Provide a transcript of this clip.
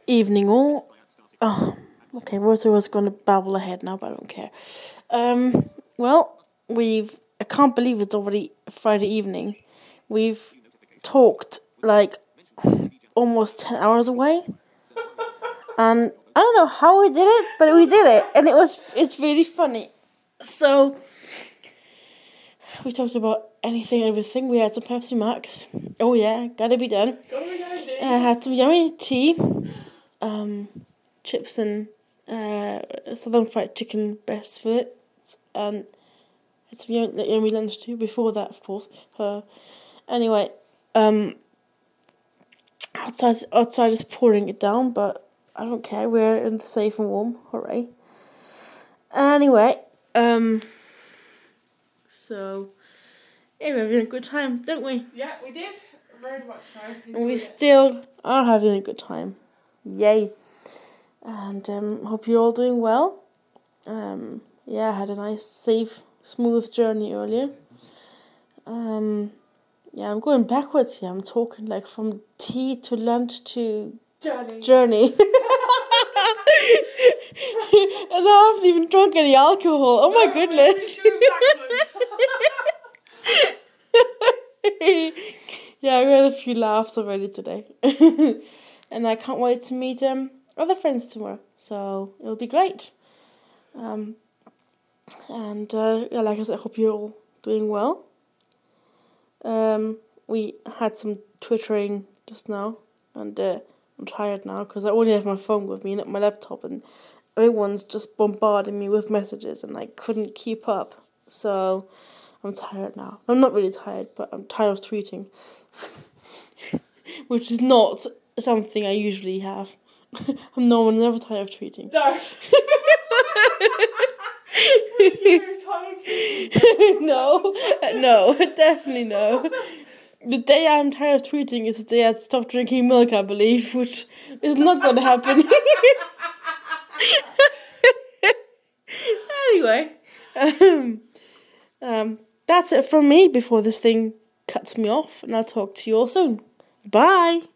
Evening all. Oh, okay, Rosa was going to babble ahead now, but I don't care. Well, I can't believe it's already Friday evening. We've talked like almost 10 hours away. And I don't know how we did it, but we did it. And it's really funny. So, we talked about anything and everything. We had some Pepsi Max. Oh yeah, gotta be done. I had some yummy tea. Chips and southern fried chicken breast fillets. And had some yummy lunch too. Before that, of course. Anyway, outside is pouring it down, but I don't care. We're in the safe and warm. Hooray. Anyway, so yeah, we're having a good time, don't we? Yeah, we did. Very much so. And we still are having a good time. Yay. And hope you're all doing well. Yeah, I had a nice, safe, smooth journey earlier. Yeah, I'm going backwards here. I'm talking like from tea to lunch to journey. And I haven't even drunk any alcohol. Oh my goodness. Yeah, we had a few laughs already today. And I can't wait to meet other friends tomorrow. So it'll be great. And yeah, like I said, I hope you're all doing well. We had some twittering just now, and I'm tired now because I only have my phone with me, not my laptop, and everyone's just bombarding me with messages, and I couldn't keep up. So I'm tired now. I'm not really tired, but I'm tired of tweeting, which is not something I usually have. I'm never tired of tweeting. No. No, definitely no. The day I'm tired of tweeting is the day I stop drinking milk, I believe, which is not going to happen. Anyway, that's it from me before this thing cuts me off, and I'll talk to you all soon. Bye.